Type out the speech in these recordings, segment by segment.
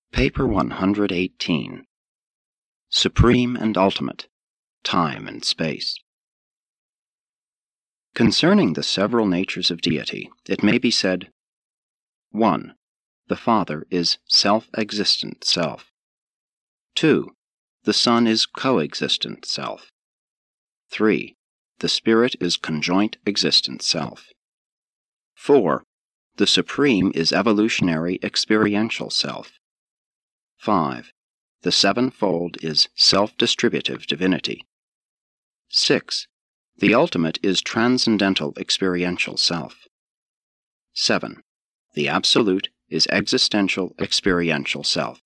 Paper 118. Supreme and Ultimate, Time and Space. Concerning the several natures of deity, it may be said, 1. The Father is self-existent self. 2. The Son is coexistent self. 3. The Spirit is conjoint existent self. 4. The Supreme is evolutionary experiential self. 5. The Sevenfold is self-distributive divinity. 6. The Ultimate is transcendental experiential self. 7. The Absolute is existential experiential self.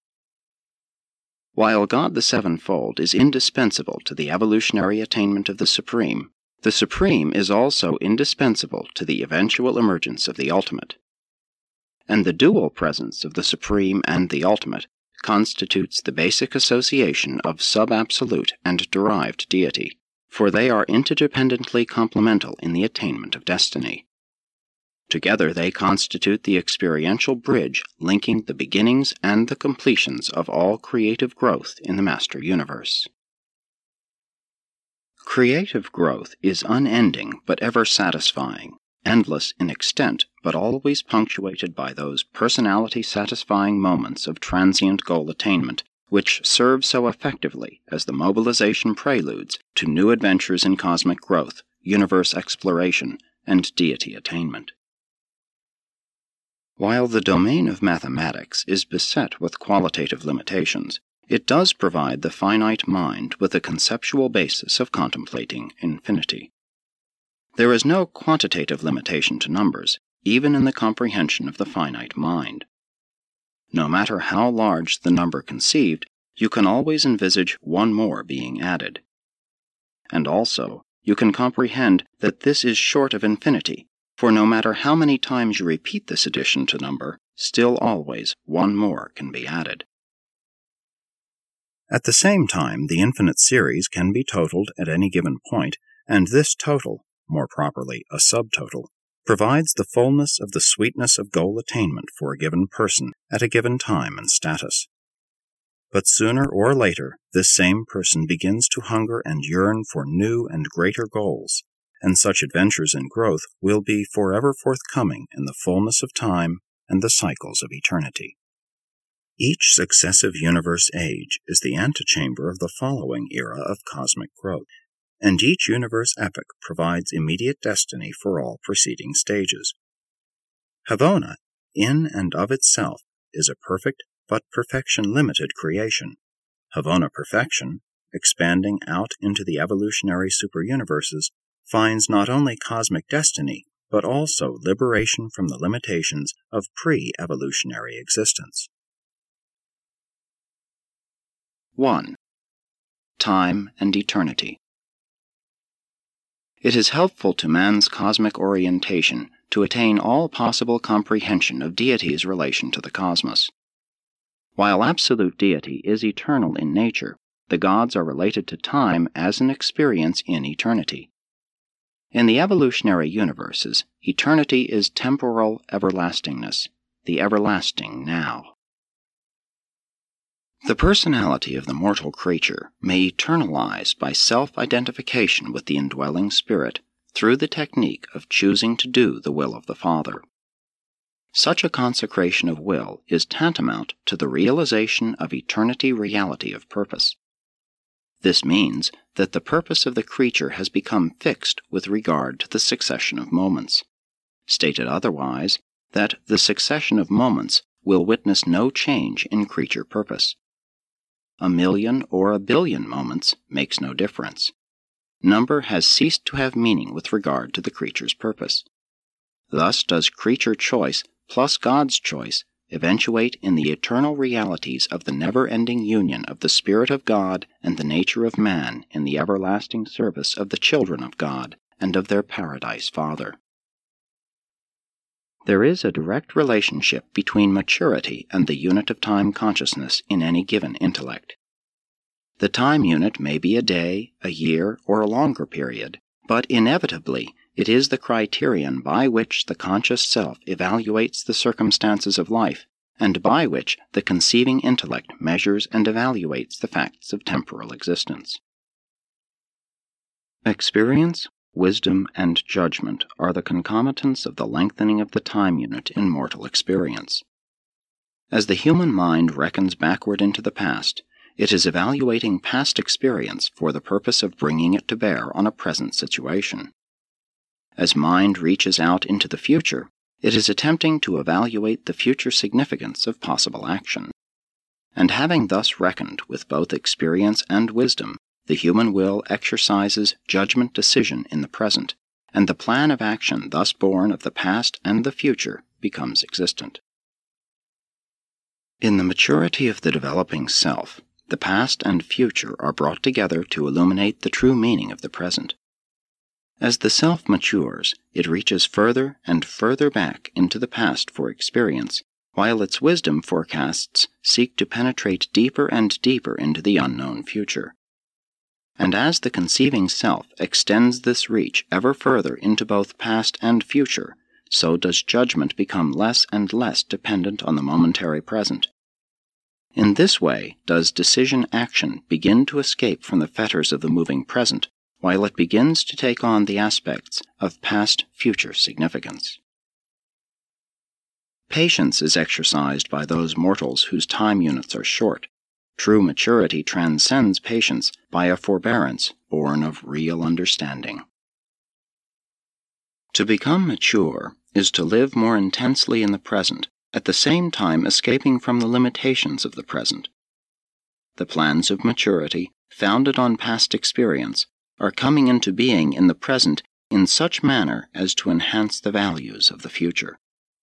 While God the Sevenfold is indispensable to the evolutionary attainment of the Supreme is also indispensable to the eventual emergence of the Ultimate. And the dual presence of the Supreme and the Ultimate constitutes the basic association of sub-absolute and derived deity, for they are interdependently complemental in the attainment of destiny. Together they constitute the experiential bridge linking the beginnings and the completions of all creative growth in the Master Universe. Creative growth is unending but ever satisfying, endless in extent but always punctuated by those personality-satisfying moments of transient goal attainment which serve so effectively as the mobilization preludes to new adventures in cosmic growth, universe exploration, and deity attainment. While the domain of mathematics is beset with qualitative limitations, it does provide the finite mind with a conceptual basis of contemplating infinity. There is no quantitative limitation to numbers, even in the comprehension of the finite mind. No matter how large the number conceived, you can always envisage one more being added. And also, you can comprehend that this is short of infinity, for no matter how many times you repeat this addition to number, still always one more can be added. At the same time, the infinite series can be totaled at any given point, and this total, more properly a subtotal, provides the fullness of the sweetness of goal attainment for a given person at a given time and status. But sooner or later, this same person begins to hunger and yearn for new and greater goals, and such adventures in growth will be forever forthcoming in the fullness of time and the cycles of eternity. Each successive universe age is the antechamber of the following era of cosmic growth, and each universe epoch provides immediate destiny for all preceding stages. Havona, in and of itself, is a perfect but perfection-limited creation. Havona perfection, expanding out into the evolutionary superuniverses, finds not only cosmic destiny, but also liberation from the limitations of pre-evolutionary existence. 1. Time and Eternity. It is helpful to man's cosmic orientation to attain all possible comprehension of deity's relation to the cosmos. While absolute deity is eternal in nature, the gods are related to time as an experience in eternity. In the evolutionary universes, eternity is temporal everlastingness, the everlasting now. The personality of the mortal creature may eternalize by self-identification with the indwelling spirit through the technique of choosing to do the will of the Father. Such a consecration of will is tantamount to the realization of eternity reality of purpose. This means that the purpose of the creature has become fixed with regard to the succession of moments. Stated otherwise, that the succession of moments will witness no change in creature purpose. 1,000,000 or 1,000,000,000 moments makes no difference. Number has ceased to have meaning with regard to the creature's purpose. Thus does creature choice plus God's choice eventuate in the eternal realities of the never-ending union of the Spirit of God and the nature of man in the everlasting service of the children of God and of their Paradise Father. There is a direct relationship between maturity and the unit of time consciousness in any given intellect. The time unit may be a day, a year, or a longer period, but inevitably it is the criterion by which the conscious self evaluates the circumstances of life and by which the conceiving intellect measures and evaluates the facts of temporal existence. Experience, wisdom, and judgment are the concomitants of the lengthening of the time unit in mortal experience. As the human mind reckons backward into the past, it is evaluating past experience for the purpose of bringing it to bear on a present situation. As mind reaches out into the future, it is attempting to evaluate the future significance of possible action. And having thus reckoned with both experience and wisdom, the human will exercises judgment decision in the present, and the plan of action thus born of the past and the future becomes existent. In the maturity of the developing self, the past and future are brought together to illuminate the true meaning of the present. As the self matures, it reaches further and further back into the past for experience, while its wisdom forecasts seek to penetrate deeper and deeper into the unknown future. And as the conceiving self extends this reach ever further into both past and future, so does judgment become less and less dependent on the momentary present. In this way does decision-action begin to escape from the fetters of the moving present, while it begins to take on the aspects of past-future significance. Patience is exercised by those mortals whose time units are short. True maturity transcends patience by a forbearance born of real understanding. To become mature is to live more intensely in the present, at the same time escaping from the limitations of the present. The plans of maturity, founded on past experience, are coming into being in the present in such manner as to enhance the values of the future.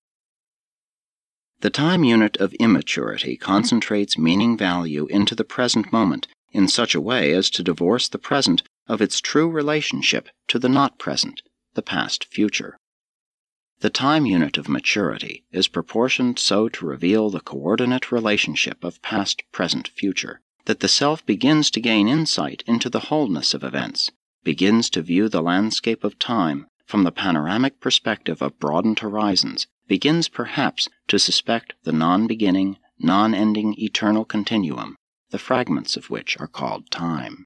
The time unit of immaturity concentrates meaning value into the present moment in such a way as to divorce the present of its true relationship to the not present, the past future. The time unit of maturity is proportioned so to reveal the coordinate relationship of past, present, future, that the self begins to gain insight into the wholeness of events, begins to view the landscape of time from the panoramic perspective of broadened horizons, begins perhaps to suspect the non-beginning, non-ending eternal continuum, the fragments of which are called time.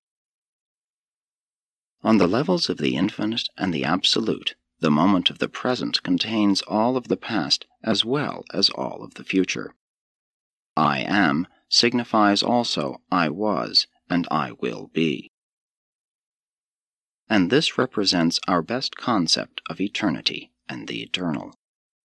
On the levels of the infinite and the absolute, the moment of the present contains all of the past as well as all of the future. I am signifies also I was and I will be. And this represents our best concept of eternity and the eternal.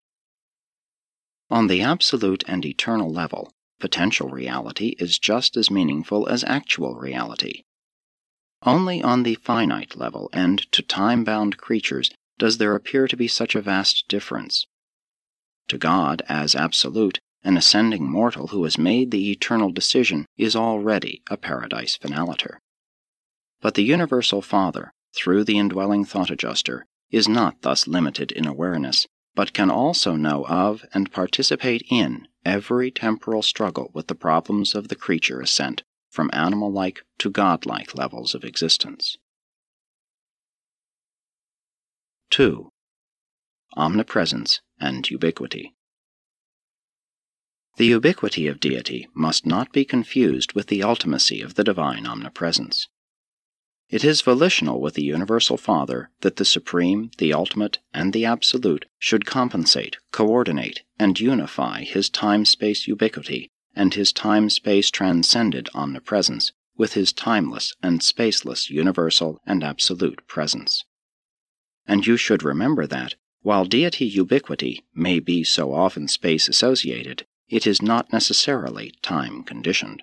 On the absolute and eternal level, potential reality is just as meaningful as actual reality. Only on the finite level and to time-bound creatures does there appear to be such a vast difference. To God, as absolute, an ascending mortal who has made the eternal decision is already a paradise finaliter. But the Universal Father, through the indwelling thought adjuster, is not thus limited in awareness, but can also know of and participate in every temporal struggle with the problems of the creature ascent from animal-like to godlike levels of existence. 2. Omnipresence and ubiquity. The ubiquity of deity must not be confused with the ultimacy of the divine omnipresence. It is volitional with the Universal Father that the Supreme, the Ultimate, and the Absolute should compensate, coordinate, and unify his time-space ubiquity and his time-space transcended omnipresence with his timeless and spaceless universal and absolute presence. And you should remember that, while deity ubiquity may be so often space-associated, it is not necessarily time-conditioned.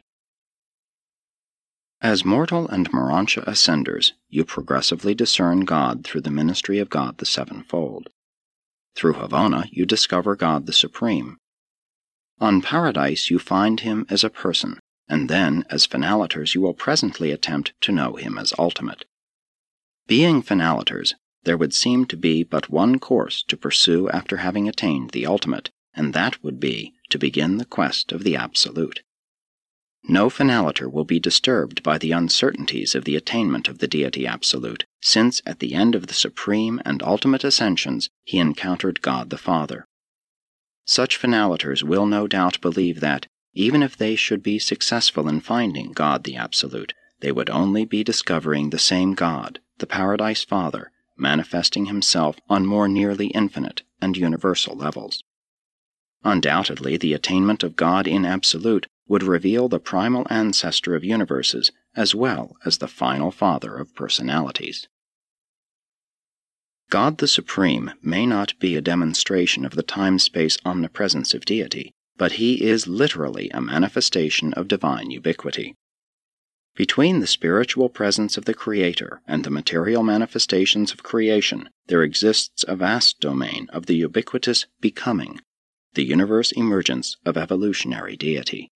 As mortal and Morontia ascenders, you progressively discern God through the ministry of God the Sevenfold. Through Havona, you discover God the Supreme. On Paradise, you find him as a person, and then, as finaliters, you will presently attempt to know him as ultimate. Being finaliters, there would seem to be but one course to pursue after having attained the ultimate, and that would be to begin the quest of the Absolute. No finaliter will be disturbed by the uncertainties of the attainment of the deity absolute, since at the end of the supreme and ultimate ascensions he encountered God the Father. Such finalators will no doubt believe that, even if they should be successful in finding God the Absolute, they would only be discovering the same God, the Paradise Father, manifesting himself on more nearly infinite and universal levels. Undoubtedly, the attainment of God in Absolute would reveal the primal ancestor of universes as well as the final father of personalities. God the Supreme may not be a demonstration of the time-space omnipresence of deity, but he is literally a manifestation of divine ubiquity. Between the spiritual presence of the Creator and the material manifestations of creation, there exists a vast domain of the ubiquitous becoming, the universe emergence of evolutionary deity.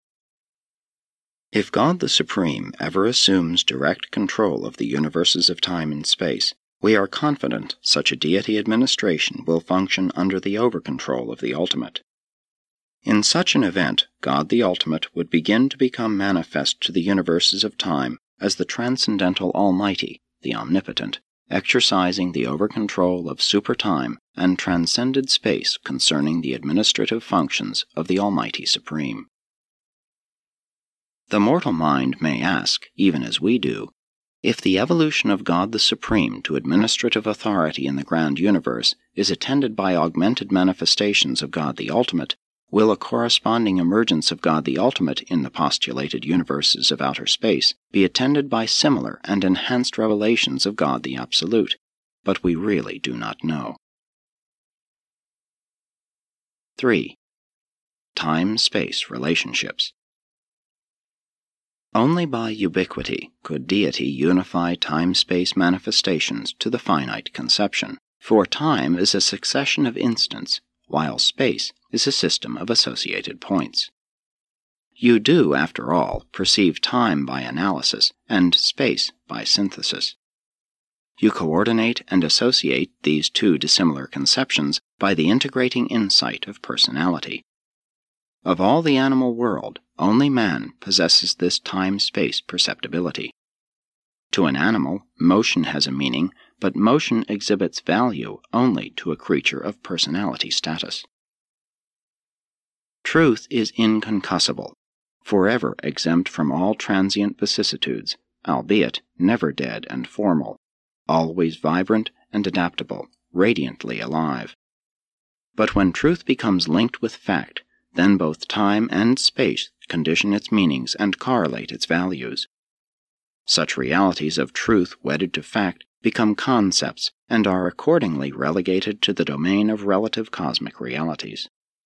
If God the Supreme ever assumes direct control of the universes of time and space, we are confident such a deity administration will function under the over-control of the Ultimate. In such an event, God the Ultimate would begin to become manifest to the universes of time as the transcendental Almighty, the Omnipotent, exercising the over-control of super-time and transcended space concerning the administrative functions of the Almighty Supreme. The mortal mind may ask, even as we do, if the evolution of God the Supreme to administrative authority in the grand universe is attended by augmented manifestations of God the Ultimate, will a corresponding emergence of God the Ultimate in the postulated universes of outer space be attended by similar and enhanced revelations of God the Absolute? But we really do not know. 3. Time-space relationships. Only by ubiquity could deity unify time-space manifestations to the finite conception, for time is a succession of instants, while space is a system of associated points. You do, after all, perceive time by analysis and space by synthesis. You coordinate and associate these two dissimilar conceptions by the integrating insight of personality. Of all the animal world, only man possesses this time-space perceptibility. To an animal, motion has a meaning, but motion exhibits value only to a creature of personality status. Truth is inconcussible, forever exempt from all transient vicissitudes, albeit never dead and formal, always vibrant and adaptable, radiantly alive. But when truth becomes linked with fact, then both time and space condition its meanings and correlate its values. Such realities of truth wedded to fact become concepts and are accordingly relegated to the domain of relative cosmic realities.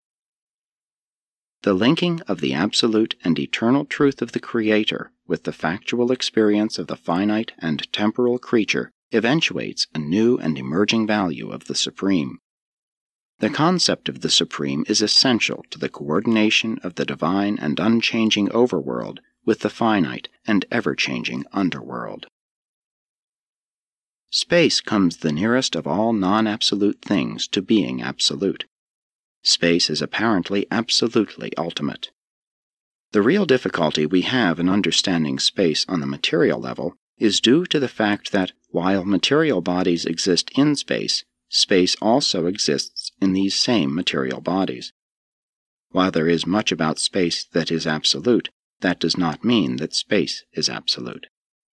The linking of the absolute and eternal truth of the Creator with the factual experience of the finite and temporal creature eventuates a new and emerging value of the Supreme. The concept of the Supreme is essential to the coordination of the divine and unchanging overworld with the finite and ever-changing underworld. Space comes the nearest of all non-absolute things to being absolute. Space is apparently absolutely ultimate. The real difficulty we have in understanding space on the material level is due to the fact that, while material bodies exist in space, space also exists in these same material bodies. While there is much about space that is absolute, that does not mean that space is absolute.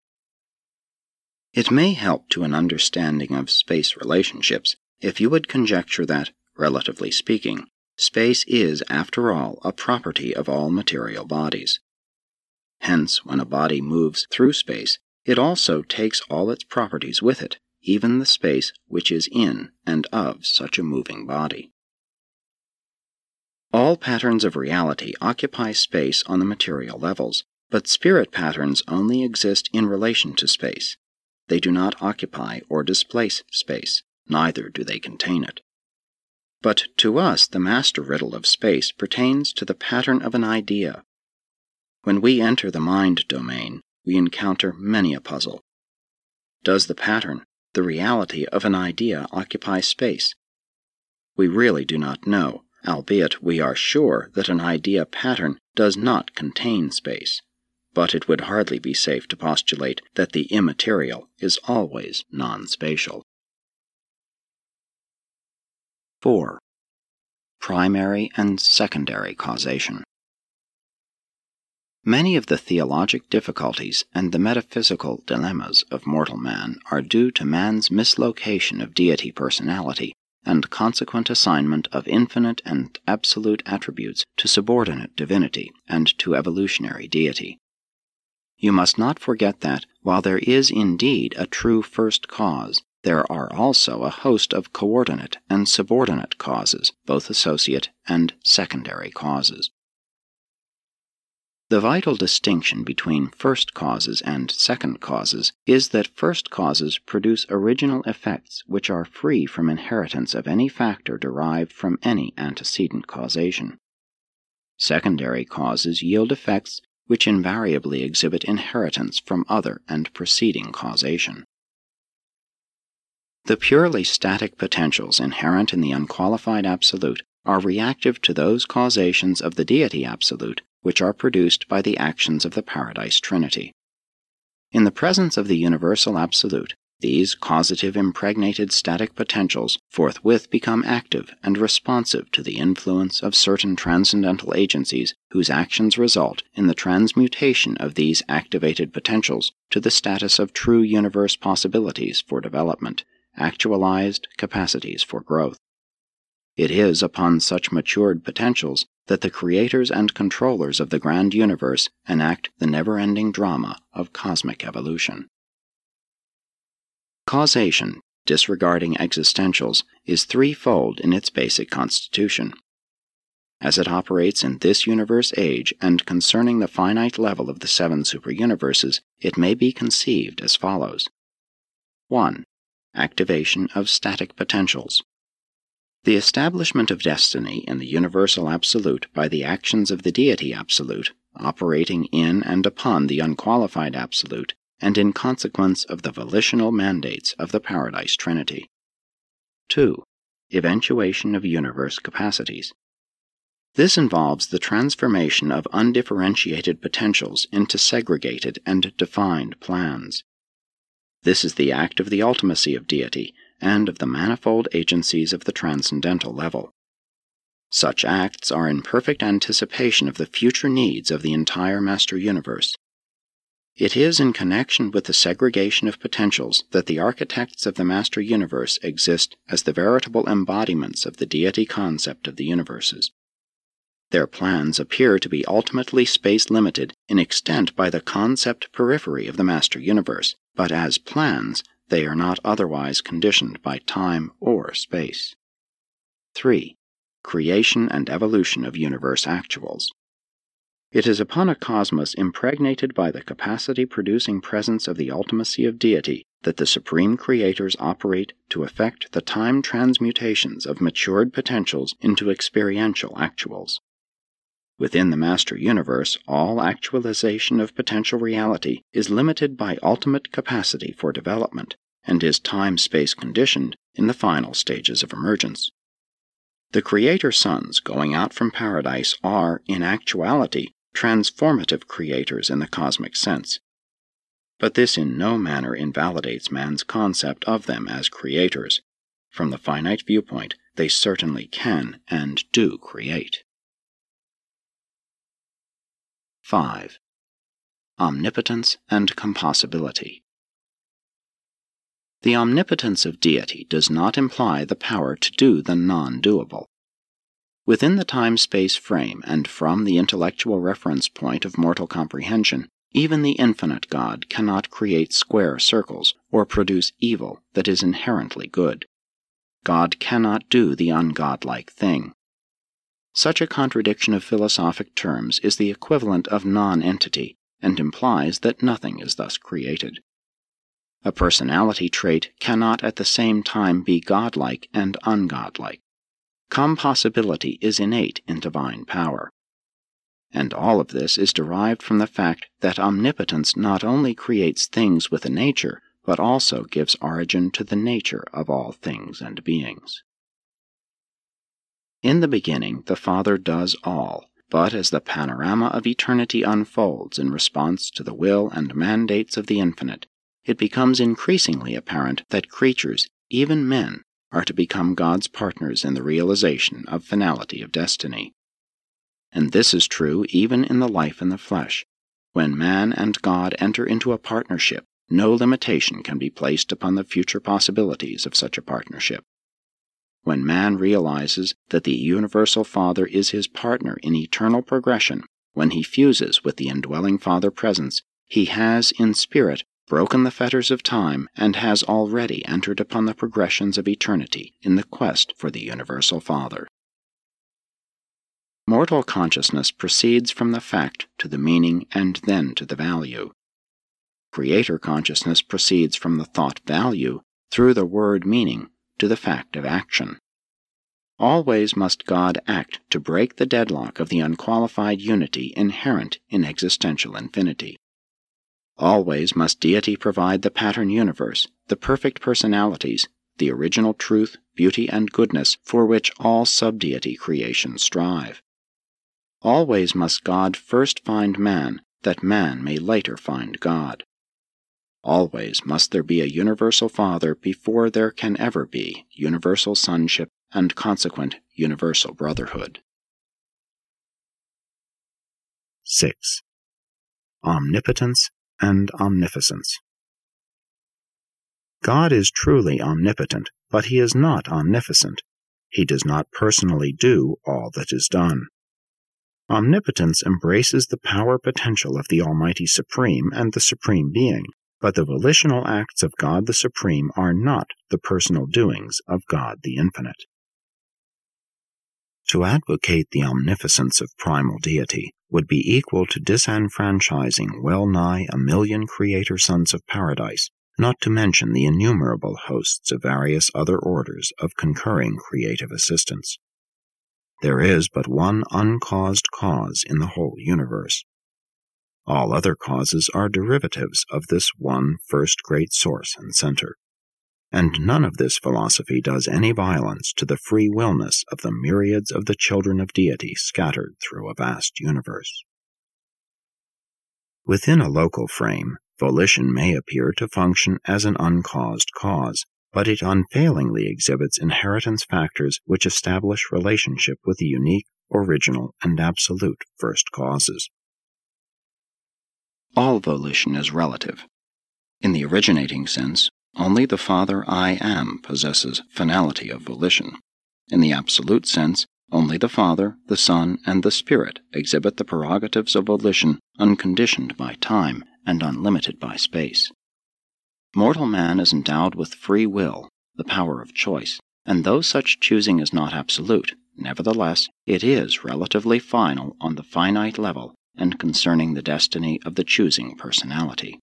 It may help to an understanding of space relationships if you would conjecture that, relatively speaking, space is, after all, a property of all material bodies. Hence, when a body moves through space, it also takes all its properties with it, even the space which is in and of such a moving body. All patterns of reality occupy space on the material levels, but spirit patterns only exist in relation to space. They do not occupy or displace space, neither do they contain it. But to us the master riddle of space pertains to the pattern of an idea. When we enter the mind domain, we encounter many a puzzle. Does the pattern, the reality of an idea, occupy space? We really do not know, albeit we are sure that an idea pattern does not contain space. But it would hardly be safe to postulate that the immaterial is always non-spatial. 4. Primary and secondary causation. Many of the theologic difficulties and the metaphysical dilemmas of mortal man are due to man's mislocation of deity personality and consequent assignment of infinite and absolute attributes to subordinate divinity and to evolutionary deity. You must not forget that, while there is indeed a true first cause, there are also a host of coordinate and subordinate causes, both associate and secondary causes. The vital distinction between first causes and second causes is that first causes produce original effects which are free from inheritance of any factor derived from any antecedent causation. Secondary causes yield effects which invariably exhibit inheritance from other and preceding causation. The purely static potentials inherent in the unqualified absolute are reactive to those causations of the deity absolute which are produced by the actions of the Paradise Trinity. In the presence of the universal absolute, these causative impregnated static potentials forthwith become active and responsive to the influence of certain transcendental agencies whose actions result in the transmutation of these activated potentials to the status of true universe possibilities for development, actualized capacities for growth. It is upon such matured potentials that the creators and controllers of the grand universe enact the never-ending drama of cosmic evolution. Causation, disregarding existentials, is threefold in its basic constitution. As it operates in this universe age and concerning the finite level of the seven superuniverses, it may be conceived as follows. 1. Activation of static potentials. The establishment of destiny in the universal absolute by the actions of the deity absolute, operating in and upon the unqualified absolute, and in consequence of the volitional mandates of the Paradise Trinity. 2. Eventuation of universe capacities. This involves the transformation of undifferentiated potentials into segregated and defined plans. This is the act of the ultimacy of deity and of the manifold agencies of the transcendental level. Such acts are in perfect anticipation of the future needs of the entire Master Universe. It is in connection with the segregation of potentials that the architects of the Master Universe exist as the veritable embodiments of the deity concept of the universes. Their plans appear to be ultimately space-limited in extent by the concept periphery of the Master Universe, but as plans, they are not otherwise conditioned by time or space. 3. Creation and evolution of universe actuals. It is upon a cosmos impregnated by the capacity-producing presence of the ultimacy of deity that the supreme creators operate to effect the time transmutations of matured potentials into experiential actuals. Within the Master Universe, all actualization of potential reality is limited by ultimate capacity for development, and is time-space conditioned in the final stages of emergence. The Creator Sons going out from Paradise are, in actuality, transformative creators in the cosmic sense. But this in no manner invalidates man's concept of them as creators. From the finite viewpoint, they certainly can and do create. 5. Omnipotence and compossibility. The omnipotence of deity does not imply the power to do the non-doable. Within the time-space frame and from the intellectual reference point of mortal comprehension, even the infinite God cannot create square circles or produce evil that is inherently good. God cannot do the ungodlike thing. Such a contradiction of philosophic terms is the equivalent of non-entity and implies that nothing is thus created. A personality trait cannot at the same time be godlike and ungodlike. Compossibility is innate in divine power. And all of this is derived from the fact that omnipotence not only creates things with a nature, but also gives origin to the nature of all things and beings. In the beginning, the Father does all, but as the panorama of eternity unfolds in response to the will and mandates of the infinite, it becomes increasingly apparent that creatures, even men, are to become God's partners in the realization of finality of destiny. And this is true even in the life in the flesh. When man and God enter into a partnership, no limitation can be placed upon the future possibilities of such a partnership. When man realizes that the Universal Father is his partner in eternal progression, when he fuses with the indwelling Father Presence, he has, in spirit, broken the fetters of time and has already entered upon the progressions of eternity in the quest for the Universal Father. Mortal consciousness proceeds from the fact to the meaning and then to the value. Creator consciousness proceeds from the thought value through the word meaning to the fact of action. Always must God act to break the deadlock of the unqualified unity inherent in existential infinity. Always must Deity provide the pattern universe, the perfect personalities, the original truth, beauty, and goodness for which all sub-deity creations strive. Always must God first find man, that man may later find God. Always must there be a universal Father before there can ever be universal sonship and consequent universal brotherhood. 6. Omnipotence and Omnificence. God is truly omnipotent, but he is not omnificent. He does not personally do all that is done. Omnipotence embraces the power potential of the Almighty Supreme and the Supreme Being, but the volitional acts of God the Supreme are not the personal doings of God the Infinite. To advocate the omnificence of primal deity would be equal to disenfranchising well-nigh 1,000,000 creator sons of paradise, not to mention the innumerable hosts of various other orders of concurring creative assistants. There is but one uncaused cause in the whole universe. All other causes are derivatives of this one first great source and center. And none of this philosophy does any violence to the free willness of the myriads of the children of deity scattered through a vast universe. Within a local frame, volition may appear to function as an uncaused cause, but it unfailingly exhibits inheritance factors which establish relationship with the unique, original, and absolute first causes. All volition is relative. In the originating sense, only the Father I Am possesses finality of volition. In the absolute sense, only the Father, the Son, and the Spirit exhibit the prerogatives of volition unconditioned by time and unlimited by space. Mortal man is endowed with free will, the power of choice, and though such choosing is not absolute, nevertheless it is relatively final on the finite level and concerning the destiny of the choosing personality.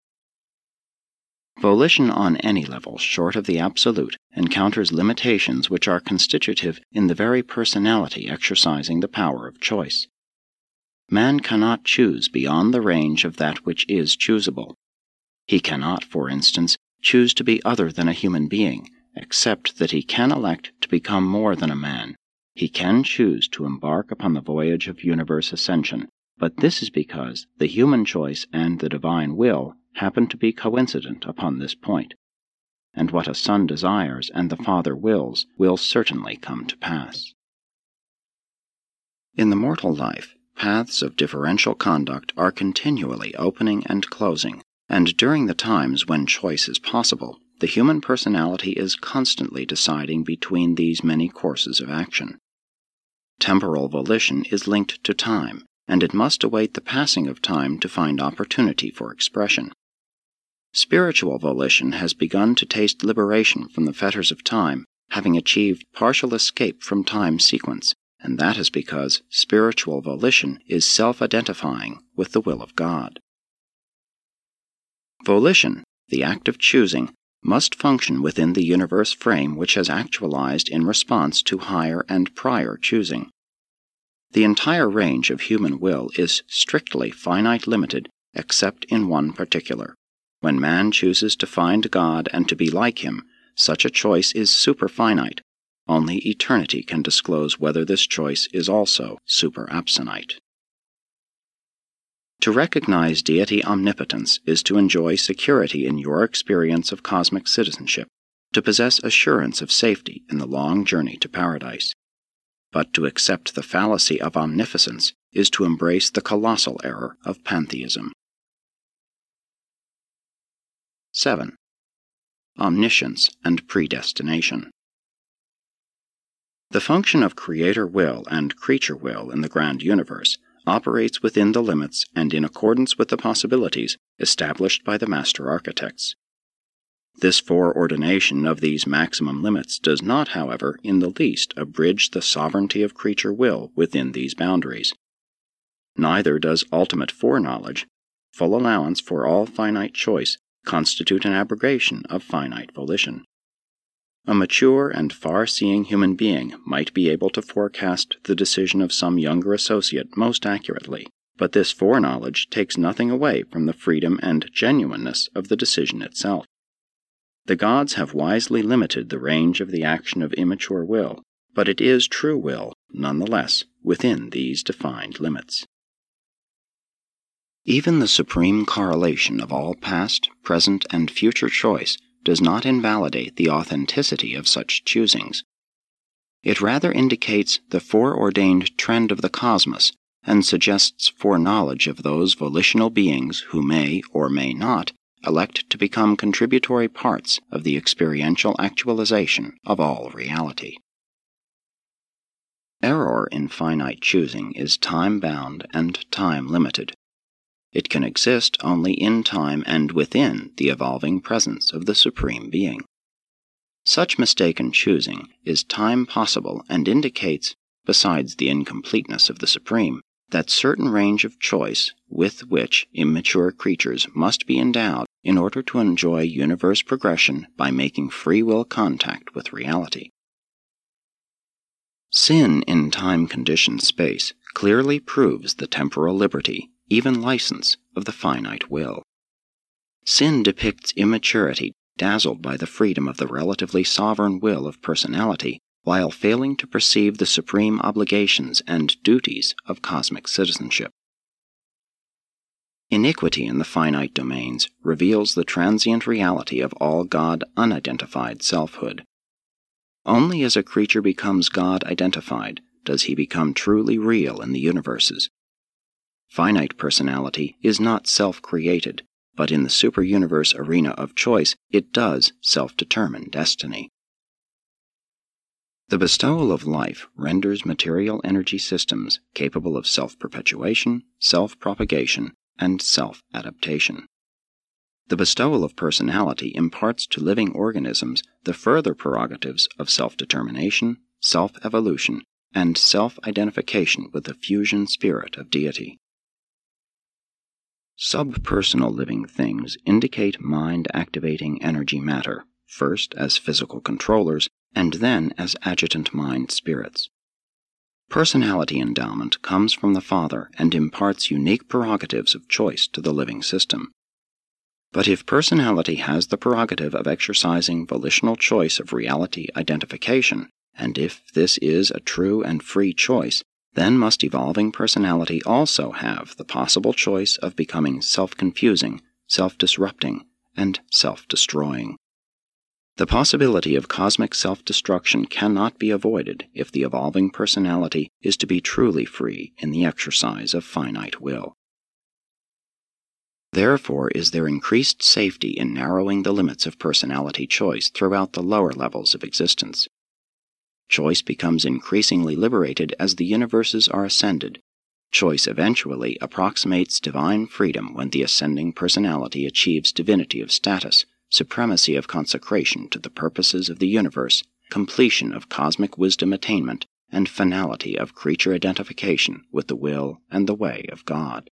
Volition on any level short of the absolute encounters limitations which are constitutive in the very personality exercising the power of choice. Man cannot choose beyond the range of that which is choosable. He cannot, for instance, choose to be other than a human being, except that he can elect to become more than a man. He can choose to embark upon the voyage of universe ascension, but this is because the human choice and the divine will happen to be coincident upon this point, and what a son desires and the Father wills will certainly come to pass. In the mortal life, paths of differential conduct are continually opening and closing, and during the times when choice is possible, the human personality is constantly deciding between these many courses of action. Temporal volition is linked to time, and it must await the passing of time to find opportunity for expression. Spiritual volition has begun to taste liberation from the fetters of time, having achieved partial escape from time's sequence, and that is because spiritual volition is self-identifying with the will of God. Volition, the act of choosing, must function within the universe frame which has actualized in response to higher and prior choosing. The entire range of human will is strictly finite-limited except in one particular. When man chooses to find God and to be like him, such a choice is superfinite. Only eternity can disclose whether this choice is also superabsonite. To recognize deity omnipotence is to enjoy security in your experience of cosmic citizenship, to possess assurance of safety in the long journey to paradise. But to accept the fallacy of omniscience is to embrace the colossal error of pantheism. 7. Omniscience and predestination. The function of creator will and creature will in the grand universe operates within the limits and in accordance with the possibilities established by the master architects. This foreordination of these maximum limits does not, however, in the least abridge the sovereignty of creature will within these boundaries. Neither does ultimate foreknowledge, full allowance for all finite choice, constitute an abrogation of finite volition. A mature and far-seeing human being might be able to forecast the decision of some younger associate most accurately, but this foreknowledge takes nothing away from the freedom and genuineness of the decision itself. The gods have wisely limited the range of the action of immature will, but it is true will, nonetheless, within these defined limits. Even the supreme correlation of all past, present, and future choice does not invalidate the authenticity of such choosings. It rather indicates the foreordained trend of the cosmos and suggests foreknowledge of those volitional beings who may or may not elect to become contributory parts of the experiential actualization of all reality. Error in finite choosing is time-bound and time-limited. It can exist only in time and within the evolving presence of the Supreme Being. Such mistaken choosing is time-possible and indicates, besides the incompleteness of the Supreme, that certain range of choice with which immature creatures must be endowed in order to enjoy universe progression by making free will contact with reality. Sin in time-conditioned space clearly proves the temporal liberty, even license, of the finite will. Sin depicts immaturity dazzled by the freedom of the relatively sovereign will of personality, while failing to perceive the supreme obligations and duties of cosmic citizenship. Iniquity in the finite domains reveals the transient reality of all God-unidentified selfhood. Only as a creature becomes God-identified does he become truly real in the universes. Finite personality is not self-created, but in the super-universe arena of choice it does self-determine destiny. The bestowal of life renders material energy systems capable of self-perpetuation, self-propagation, and self-adaptation. The bestowal of personality imparts to living organisms the further prerogatives of self-determination, self-evolution, and self-identification with the fusion spirit of deity. Subpersonal living things indicate mind-activating energy matter, first as physical controllers, and then as adjutant mind spirits. Personality endowment comes from the Father and imparts unique prerogatives of choice to the living system. But if personality has the prerogative of exercising volitional choice of reality identification, and if this is a true and free choice, then must evolving personality also have the possible choice of becoming self-confusing, self-disrupting, and self-destroying. The possibility of cosmic self-destruction cannot be avoided if the evolving personality is to be truly free in the exercise of finite will. Therefore is there increased safety in narrowing the limits of personality choice throughout the lower levels of existence. Choice becomes increasingly liberated as the universes are ascended. Choice eventually approximates divine freedom when the ascending personality achieves divinity of status, supremacy of consecration to the purposes of the universe, completion of cosmic wisdom attainment, and finality of creature identification with the will and the way of God.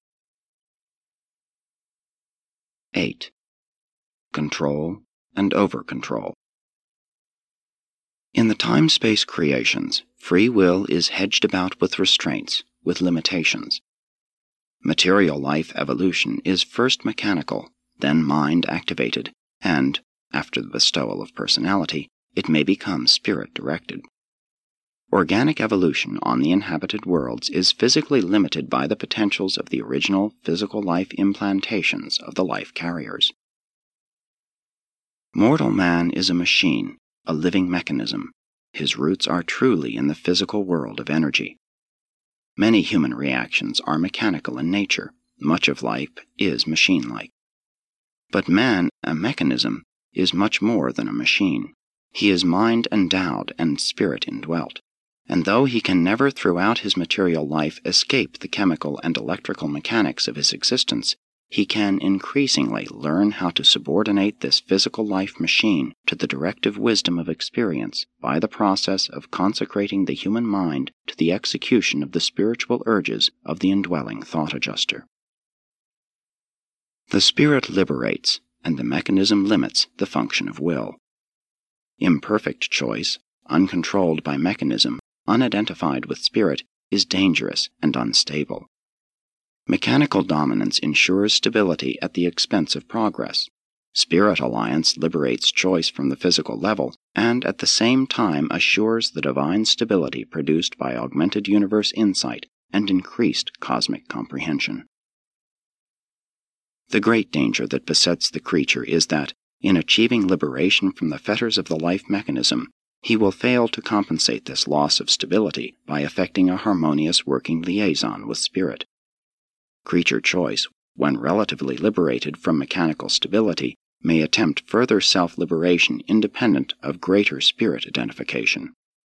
8. Control and over-control. In the time-space creations, free will is hedged about with restraints, with limitations. Material life evolution is first mechanical, then mind-activated, and, after the bestowal of personality, it may become spirit-directed. Organic evolution on the inhabited worlds is physically limited by the potentials of the original physical life implantations of the life carriers. Mortal man is a machine, a living mechanism. His roots are truly in the physical world of energy. Many human reactions are mechanical in nature. Much of life is machine-like. But man, a mechanism, is much more than a machine. He is mind-endowed and spirit-indwelt. And though he can never throughout his material life escape the chemical and electrical mechanics of his existence, he can increasingly learn how to subordinate this physical life machine to the directive wisdom of experience by the process of consecrating the human mind to the execution of the spiritual urges of the indwelling thought adjuster. The spirit liberates, and the mechanism limits the function of will. Imperfect choice, uncontrolled by mechanism, unidentified with spirit, is dangerous and unstable. Mechanical dominance ensures stability at the expense of progress. Spirit alliance liberates choice from the physical level and at the same time assures the divine stability produced by augmented universe insight and increased cosmic comprehension. The great danger that besets the creature is that, in achieving liberation from the fetters of the life mechanism, he will fail to compensate this loss of stability by effecting a harmonious working liaison with spirit. Creature choice, when relatively liberated from mechanical stability, may attempt further self-liberation independent of greater spirit identification.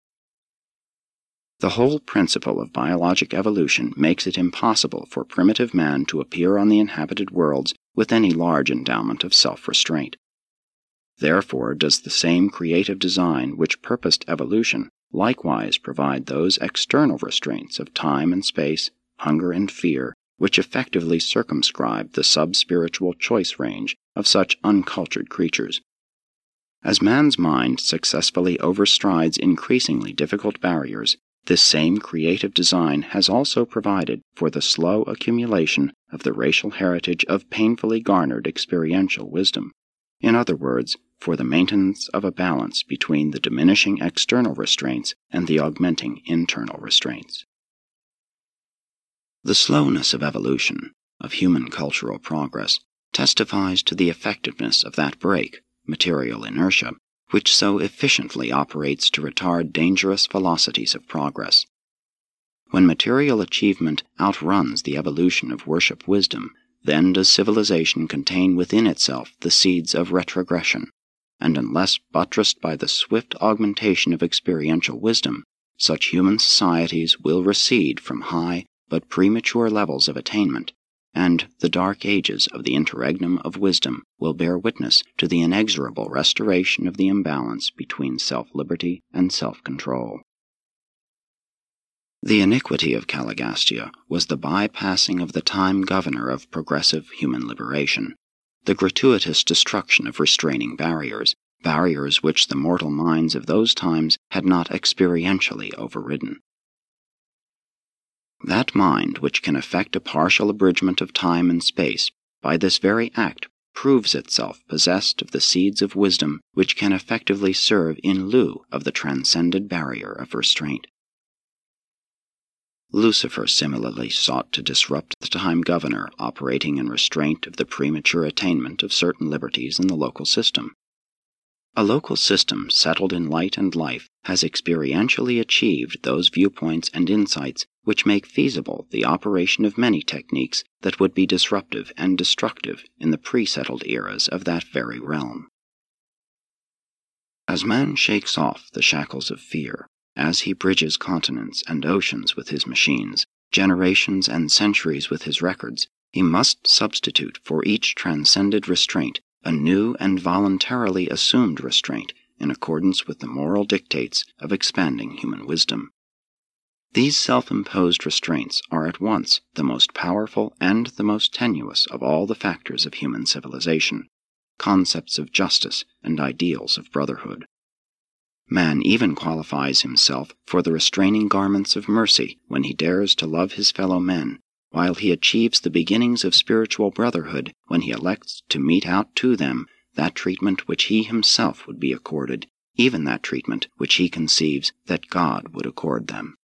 The whole principle of biologic evolution makes it impossible for primitive man to appear on the inhabited worlds with any large endowment of self-restraint. Therefore does the same creative design which purposed evolution likewise provide those external restraints of time and space, hunger and fear, which effectively circumscribe the sub-spiritual choice range of such uncultured creatures. As man's mind successfully overstrides increasingly difficult barriers, this same creative design has also provided for the slow accumulation of the racial heritage of painfully garnered experiential wisdom. In other words, for the maintenance of a balance between the diminishing external restraints and the augmenting internal restraints. The slowness of evolution, of human cultural progress, testifies to the effectiveness of that brake, material inertia, which so efficiently operates to retard dangerous velocities of progress. When material achievement outruns the evolution of worship wisdom, then does civilization contain within itself the seeds of retrogression, and unless buttressed by the swift augmentation of experiential wisdom, such human societies will recede from high but premature levels of attainment, and the dark ages of the interregnum of wisdom will bear witness to the inexorable restoration of the imbalance between self-liberty and self-control. The iniquity of Caligastia was the bypassing of the time governor of progressive human liberation, the gratuitous destruction of restraining barriers, barriers which the mortal minds of those times had not experientially overridden. That mind which can effect a partial abridgment of time and space, by this very act proves itself possessed of the seeds of wisdom which can effectively serve in lieu of the transcended barrier of restraint. Lucifer similarly sought to disrupt the time governor operating in restraint of the premature attainment of certain liberties in the local system. A local system settled in light and life has experientially achieved those viewpoints and insights which make feasible the operation of many techniques that would be disruptive and destructive in the pre-settled eras of that very realm. As man shakes off the shackles of fear, as he bridges continents and oceans with his machines, generations and centuries with his records, he must substitute for each transcended restraint a new and voluntarily assumed restraint in accordance with the moral dictates of expanding human wisdom. These self-imposed restraints are at once the most powerful and the most tenuous of all the factors of human civilization, concepts of justice and ideals of brotherhood. Man even qualifies himself for the restraining garments of mercy when he dares to love his fellow men, while he achieves the beginnings of spiritual brotherhood when he elects to mete out to them that treatment which he himself would be accorded, even that treatment which he conceives that God would accord them.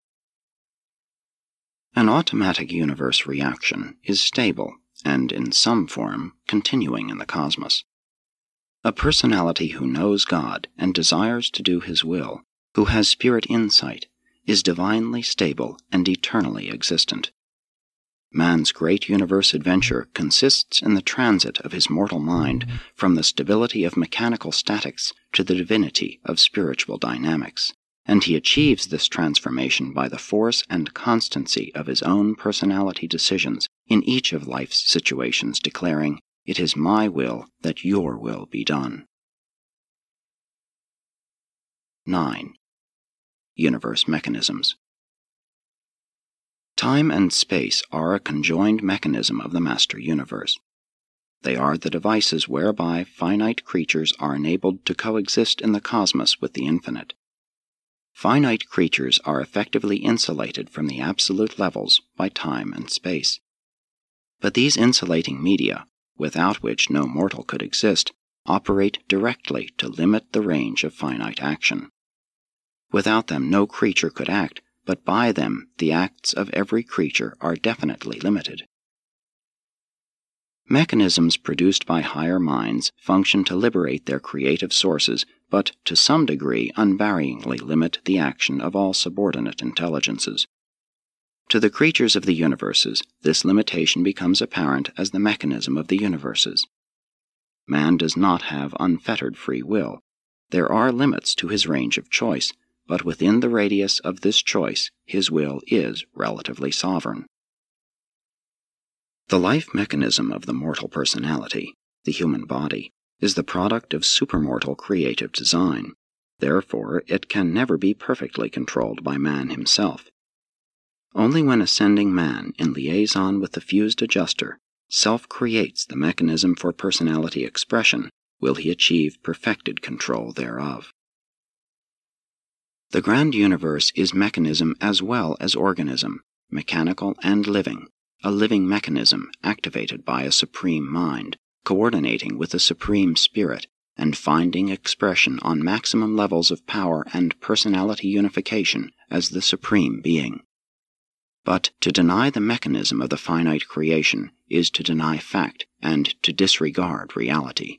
An automatic universe reaction is stable and, in some form, continuing in the cosmos. A personality who knows God and desires to do His will, who has spirit insight, is divinely stable and eternally existent. Man's great universe adventure consists in the transit of his mortal mind from the stability of mechanical statics to the divinity of spiritual dynamics, and he achieves this transformation by the force and constancy of his own personality decisions in each of life's situations, declaring, "It is my will that your will be done." 9. Universe mechanisms. Time and space are a conjoined mechanism of the Master Universe. They are the devices whereby finite creatures are enabled to coexist in the cosmos with the infinite. Finite creatures are effectively insulated from the absolute levels by time and space. But these insulating media, without which no mortal could exist, operate directly to limit the range of finite action. Without them no creature could act, but by them the acts of every creature are definitely limited. Mechanisms produced by higher minds function to liberate their creative sources, but to some degree unvaryingly limit the action of all subordinate intelligences. To the creatures of the universes, this limitation becomes apparent as the mechanism of the universes. Man does not have unfettered free will. There are limits to his range of choice, but within the radius of this choice, his will is relatively sovereign. The life mechanism of the mortal personality, the human body, is the product of supermortal creative design. Therefore, it can never be perfectly controlled by man himself. Only when ascending man, in liaison with the fused adjuster, self-creates the mechanism for personality expression, will he achieve perfected control thereof. The grand universe is mechanism as well as organism, mechanical and living, a living mechanism activated by a supreme mind, coordinating with a supreme spirit, and finding expression on maximum levels of power and personality unification as the supreme being. But to deny the mechanism of the finite creation is to deny fact and to disregard reality.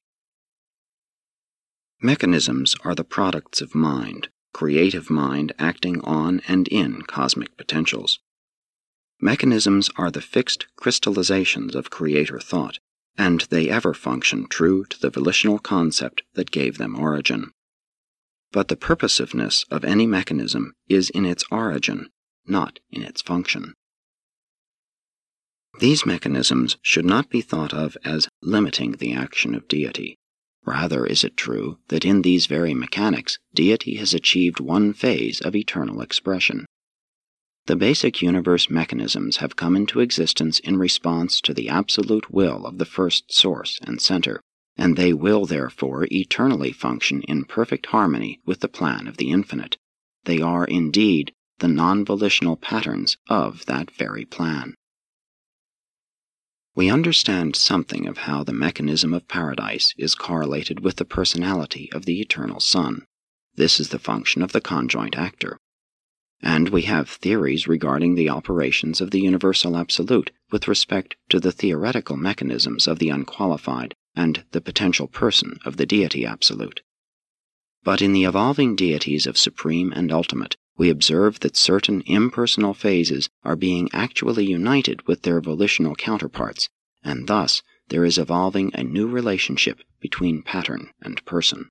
Mechanisms are the products of mind, creative mind acting on and in cosmic potentials. Mechanisms are the fixed crystallizations of creator thought, and they ever function true to the volitional concept that gave them origin. But the purposiveness of any mechanism is in its origin, not in its function. These mechanisms should not be thought of as limiting the action of deity. Rather is it true that in these very mechanics, deity has achieved one phase of eternal expression. The basic universe mechanisms have come into existence in response to the absolute will of the first source and center, and they will therefore eternally function in perfect harmony with the plan of the infinite. They are indeed the non-volitional patterns of that very plan. We understand something of how the mechanism of paradise is correlated with the personality of the eternal Son. This is the function of the conjoint actor. And we have theories regarding the operations of the universal absolute with respect to the theoretical mechanisms of the unqualified and the potential person of the deity absolute. But in the evolving deities of supreme and ultimate, we observe that certain impersonal phases are being actually united with their volitional counterparts, and thus there is evolving a new relationship between pattern and person.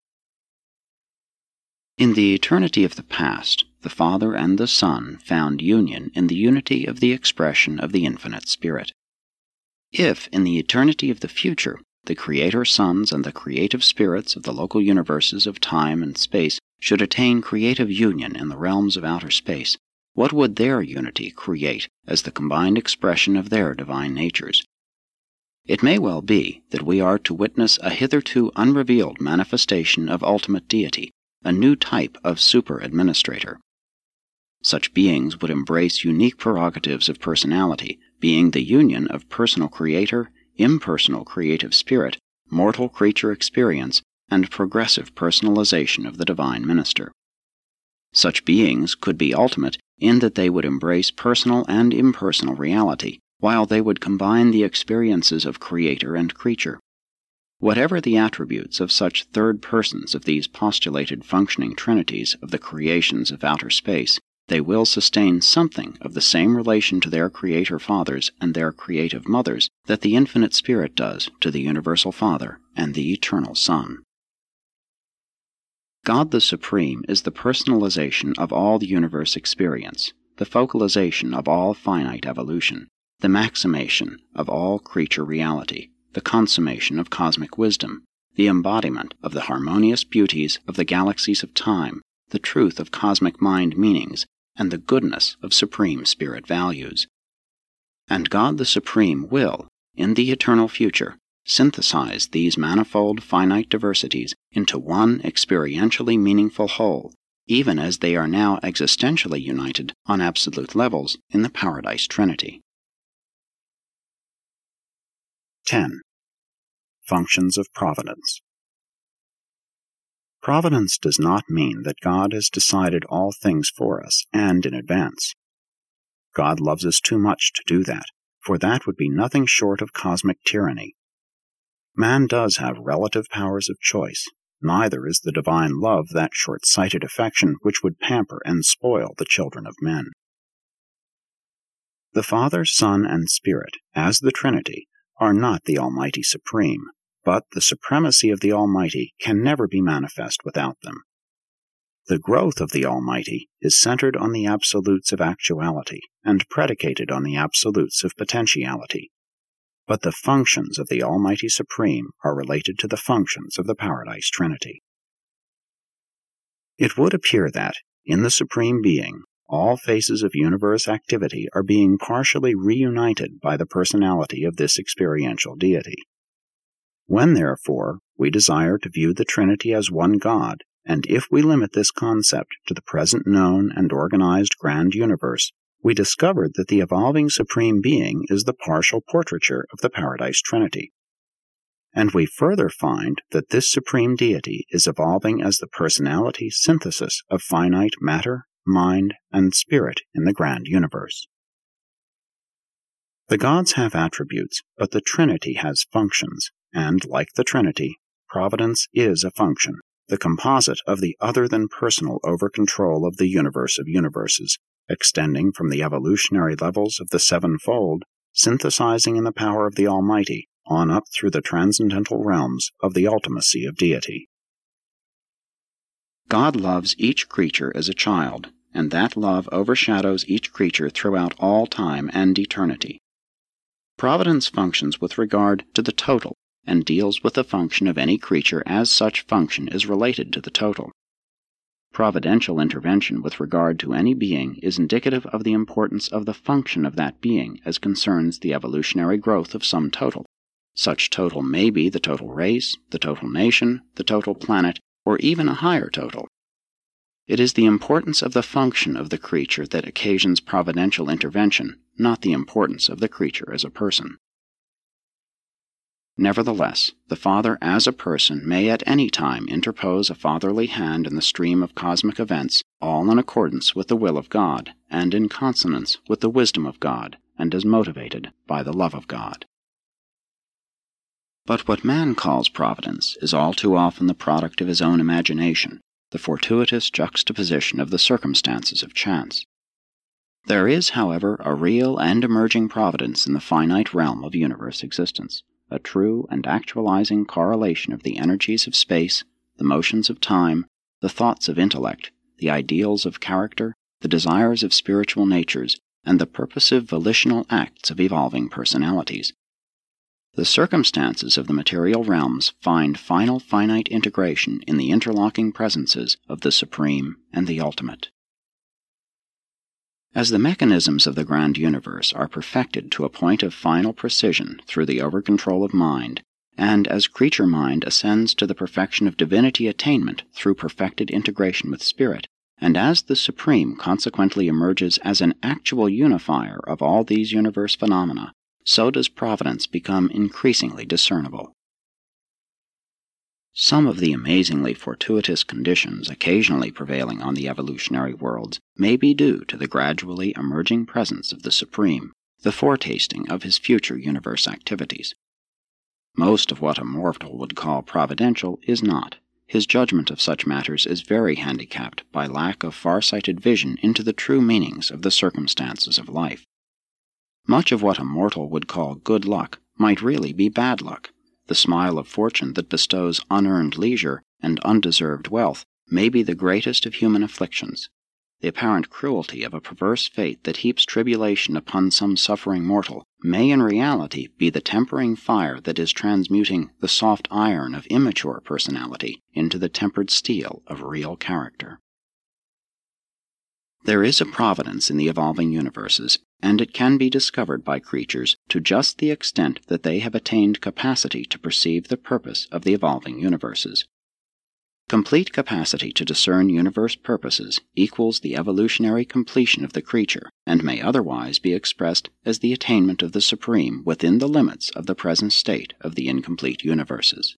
In the eternity of the past, the Father and the Son found union in the unity of the expression of the infinite Spirit. If, in the eternity of the future, the Creator Sons and the creative spirits of the local universes of time and space should attain creative union in the realms of outer space, what would their unity create as the combined expression of their divine natures? It may well be that we are to witness a hitherto unrevealed manifestation of ultimate deity, a new type of super-administrator. Such beings would embrace unique prerogatives of personality, being the union of personal creator, impersonal creative spirit, mortal creature experience, and progressive personalization of the divine minister. Such beings could be ultimate in that they would embrace personal and impersonal reality, while they would combine the experiences of creator and creature. Whatever the attributes of such third persons of these postulated functioning trinities of the creations of outer space, they will sustain something of the same relation to their Creator Fathers and their creative mothers that the Infinite Spirit does to the Universal Father and the Eternal Son. God the Supreme is the personalization of all the universe experience, the focalization of all finite evolution, the maximation of all creature reality, the consummation of cosmic wisdom, the embodiment of the harmonious beauties of the galaxies of time, the truth of cosmic mind meanings, and the goodness of supreme spirit values. And God the Supreme will, in the eternal future, synthesize these manifold finite diversities into one experientially meaningful whole, even as they are now existentially united on absolute levels in the Paradise Trinity. 10. Functions of Providence. Providence does not mean that God has decided all things for us and in advance. God loves us too much to do that, for that would be nothing short of cosmic tyranny. Man does have relative powers of choice, neither is the divine love that short-sighted affection which would pamper and spoil the children of men. The Father, Son, and Spirit, as the Trinity, are not the Almighty Supreme, but the supremacy of the Almighty can never be manifest without them. The growth of the Almighty is centered on the absolutes of actuality and predicated on the absolutes of potentiality. But the functions of the Almighty Supreme are related to the functions of the Paradise Trinity. It would appear that, in the Supreme Being, all phases of universe activity are being partially reunited by the personality of this experiential deity. When, therefore, we desire to view the Trinity as one God, and if we limit this concept to the present known and organized grand universe, we discovered that the evolving Supreme Being is the partial portraiture of the Paradise Trinity. And we further find that this Supreme Deity is evolving as the personality synthesis of finite matter, mind, and spirit in the grand universe. The gods have attributes, but the Trinity has functions, and, like the Trinity, Providence is a function, the composite of the other-than-personal over-control of the universe of universes, extending from the evolutionary levels of the sevenfold, synthesizing in the power of the Almighty, on up through the transcendental realms of the ultimacy of deity. God loves each creature as a child, and that love overshadows each creature throughout all time and eternity. Providence functions with regard to the total, and deals with the function of any creature as such function is related to the total. Providential intervention with regard to any being is indicative of the importance of the function of that being as concerns the evolutionary growth of some total. Such total may be the total race, the total nation, the total planet, or even a higher total. It is the importance of the function of the creature that occasions providential intervention, not the importance of the creature as a person. Nevertheless, the Father as a person may at any time interpose a fatherly hand in the stream of cosmic events, all in accordance with the will of God, and in consonance with the wisdom of God, and as motivated by the love of God. But what man calls providence is all too often the product of his own imagination, the fortuitous juxtaposition of the circumstances of chance. There is, however, a real and emerging providence in the finite realm of universe existence, a true and actualizing correlation of the energies of space, the motions of time, the thoughts of intellect, the ideals of character, the desires of spiritual natures, and the purposive volitional acts of evolving personalities. The circumstances of the material realms find final finite integration in the interlocking presences of the Supreme and the Ultimate. As the mechanisms of the grand universe are perfected to a point of final precision through the over-control of mind, and as creature mind ascends to the perfection of divinity attainment through perfected integration with spirit, and as the Supreme consequently emerges as an actual unifier of all these universe phenomena, so does providence become increasingly discernible. Some of the amazingly fortuitous conditions occasionally prevailing on the evolutionary worlds may be due to the gradually emerging presence of the Supreme, the foretasting of his future universe activities. Most of what a mortal would call providential is not. His judgment of such matters is very handicapped by lack of far-sighted vision into the true meanings of the circumstances of life. Much of what a mortal would call good luck might really be bad luck. The smile of fortune that bestows unearned leisure and undeserved wealth may be the greatest of human afflictions. The apparent cruelty of a perverse fate that heaps tribulation upon some suffering mortal may in reality be the tempering fire that is transmuting the soft iron of immature personality into the tempered steel of real character. There is a providence in the evolving universes, and it can be discovered by creatures to just the extent that they have attained capacity to perceive the purpose of the evolving universes. Complete capacity to discern universe purposes equals the evolutionary completion of the creature, and may otherwise be expressed as the attainment of the supreme within the limits of the present state of the incomplete universes.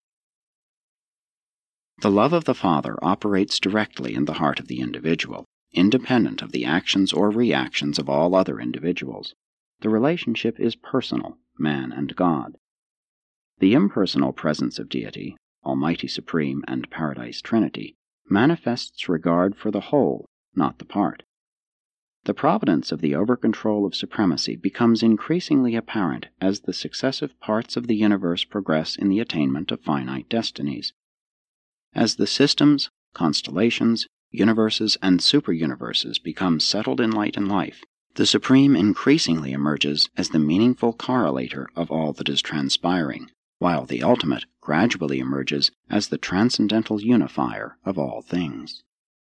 The love of the Father operates directly in the heart of the individual, independent of the actions or reactions of all other individuals. The relationship is personal, man and God. The impersonal presence of Deity, Almighty Supreme and Paradise Trinity, manifests regard for the whole, not the part. The providence of the over-control of supremacy becomes increasingly apparent as the successive parts of the universe progress in the attainment of finite destinies. As the systems, constellations, universes, and superuniverses become settled in light and life, the Supreme increasingly emerges as the meaningful correlator of all that is transpiring, while the ultimate gradually emerges as the transcendental unifier of all things.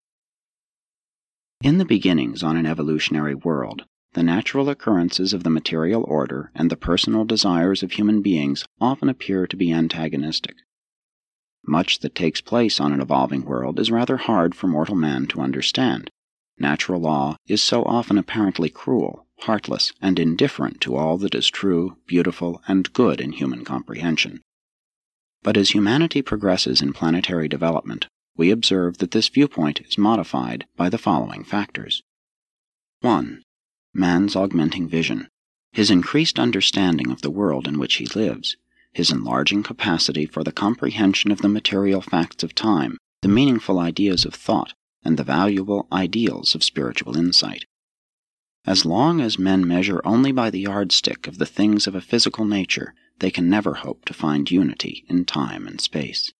In the beginnings on an evolutionary world, the natural occurrences of the material order and the personal desires of human beings often appear to be antagonistic. Much that takes place on an evolving world is rather hard for mortal man to understand. Natural law is so often apparently cruel, heartless, and indifferent to all that is true, beautiful, and good in human comprehension. But as humanity progresses in planetary development, we observe that this viewpoint is modified by the following factors. 1. Man's augmenting vision. His increased understanding of the world in which he lives, his enlarging capacity for the comprehension of the material facts of time, the meaningful ideas of thought, and the valuable ideals of spiritual insight. As long as men measure only by the yardstick of the things of a physical nature, they can never hope to find unity in time and space.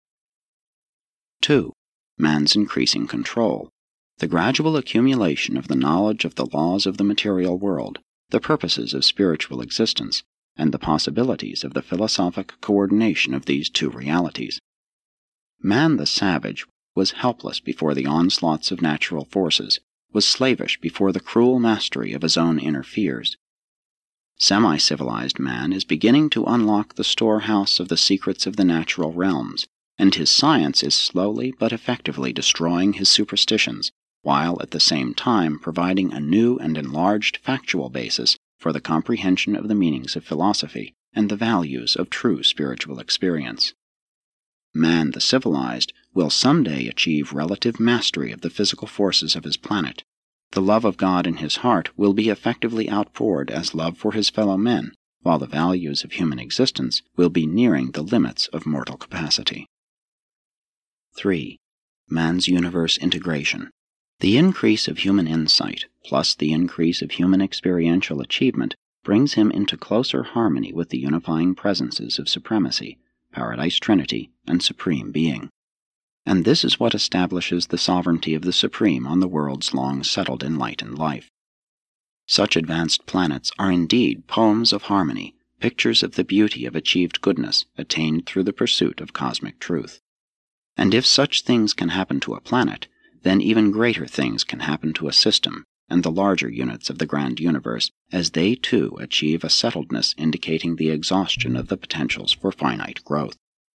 2. Man's increasing control. The gradual accumulation of the knowledge of the laws of the material world, the purposes of spiritual existence, and the possibilities of the philosophic coordination of these two realities. Man the savage was helpless before the onslaughts of natural forces, was slavish before the cruel mastery of his own inner fears. Semi-civilized man is beginning to unlock the storehouse of the secrets of the natural realms, and his science is slowly but effectively destroying his superstitions, while at the same time providing a new and enlarged factual basis for the comprehension of the meanings of philosophy and the values of true spiritual experience. Man the civilized will someday achieve relative mastery of the physical forces of his planet. The love of God in his heart will be effectively outpoured as love for his fellow men, while the values of human existence will be nearing the limits of mortal capacity. 3. Man's universe integration. The increase of human insight, plus the increase of human experiential achievement, brings him into closer harmony with the unifying presences of supremacy, Paradise Trinity, and Supreme Being. And this is what establishes the sovereignty of the Supreme on the worlds long settled in light and life. Such advanced planets are indeed poems of harmony, pictures of the beauty of achieved goodness attained through the pursuit of cosmic truth. And if such things can happen to a planet, then even greater things can happen to a system and the larger units of the grand universe, as they too achieve a settledness indicating the exhaustion of the potentials for finite growth.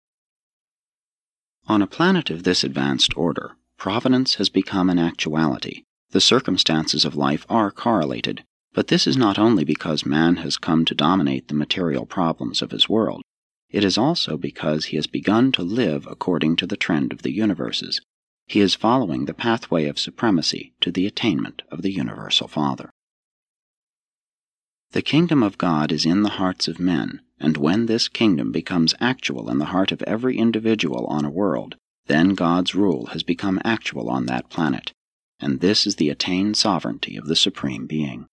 On a planet of this advanced order, providence has become an actuality. The circumstances of life are correlated, but this is not only because man has come to dominate the material problems of his world. It is also because he has begun to live according to the trend of the universes. He is following the pathway of supremacy to the attainment of the Universal Father. The kingdom of God is in the hearts of men, and when this kingdom becomes actual in the heart of every individual on a world, then God's rule has become actual on that planet, and this is the attained sovereignty of the Supreme Being.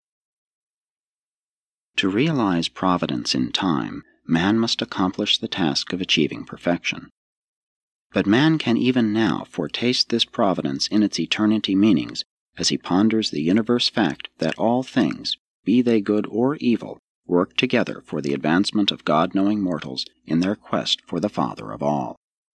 To realize providence in time, man must accomplish the task of achieving perfection. But man can even now foretaste this providence in its eternity meanings as he ponders the universe fact that all things, be they good or evil, work together for the advancement of God-knowing mortals in their quest for the Father of all.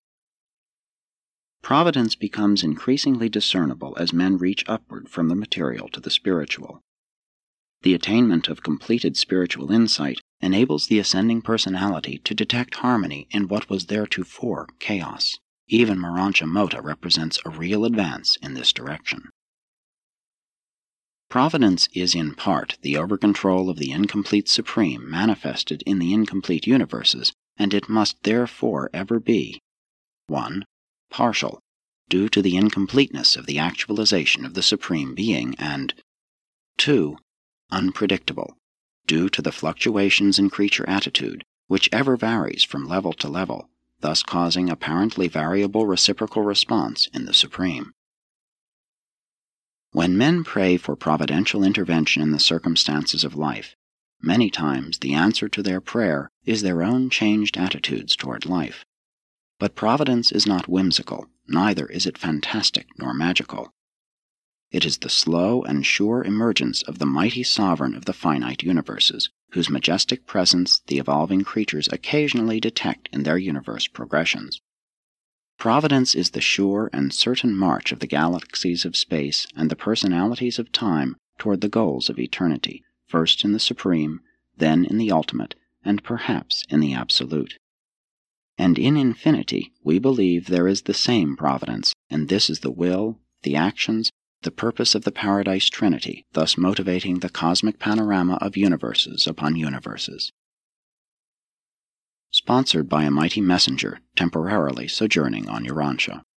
Providence becomes increasingly discernible as men reach upward from the material to the spiritual. The attainment of completed spiritual insight enables the ascending personality to detect harmony in what was theretofore chaos. Even Marancha Mota represents a real advance in this direction. Providence is in part the over-control of the incomplete Supreme manifested in the incomplete universes, and it must therefore ever be 1. Partial, due to the incompleteness of the actualization of the Supreme Being, and 2. Unpredictable, due to the fluctuations in creature attitude, which ever varies from level to level, thus causing apparently variable reciprocal response in the Supreme. When men pray for providential intervention in the circumstances of life, many times the answer to their prayer is their own changed attitudes toward life. But providence is not whimsical, neither is it fantastic nor magical. It is the slow and sure emergence of the mighty sovereign of the finite universes, whose majestic presence the evolving creatures occasionally detect in their universe progressions. Providence is the sure and certain march of the galaxies of space and the personalities of time toward the goals of eternity, first in the Supreme, then in the Ultimate, and perhaps in the Absolute. And in infinity we believe there is the same providence, and this is the will, the actions, the purpose of the Paradise Trinity, thus motivating the cosmic panorama of universes upon universes. Sponsored by a mighty messenger temporarily sojourning on Urantia.